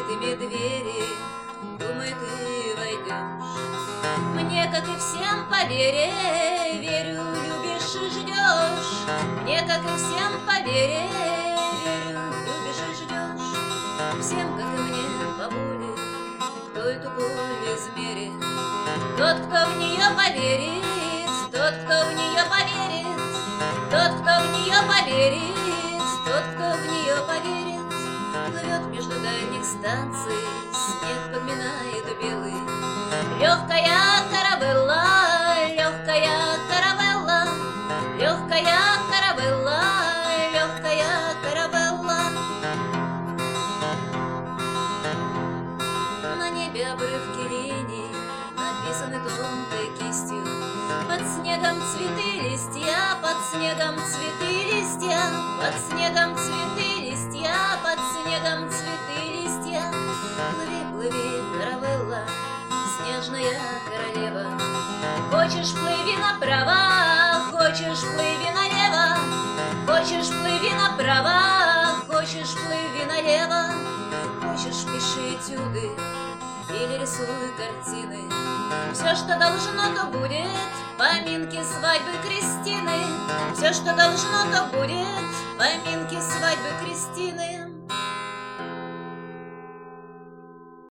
открытыми двери, думает, и войдешь. Мне, как и всем, по вере, верю, любишь и ждешь. Мне, как и всем, по вере, верю, любишь и ждешь. Всем, как и мне, по воле, кто эту боль измерит. Тот, кто в нее поверит, тот, кто в нее поверит, тот, кто в нее поверит, тот, кто в нее поверит. Плывет между дальних станций, снег подминает белый. Легкая каравелла, легкая каравелла, легкая каравелла, легкая каравелла. На небе обрывки линий написаны тонкой кистью. Под снегом цветы листья, под снегом цветы листья, под снегом цветы листья, под снегом цветы листья. Плыви, плыви, каравелла, снежная королева. Хочешь, плыви направо, хочешь, плыви налево. Хочешь, плыви направо, хочешь, плыви налево. Хочешь, пиши этюды или рисуй картины. Все, что должно, то будет. Поминки, свадьбы, крестины. Все, что должно, то будет. Поминки, свадьбы, крестины.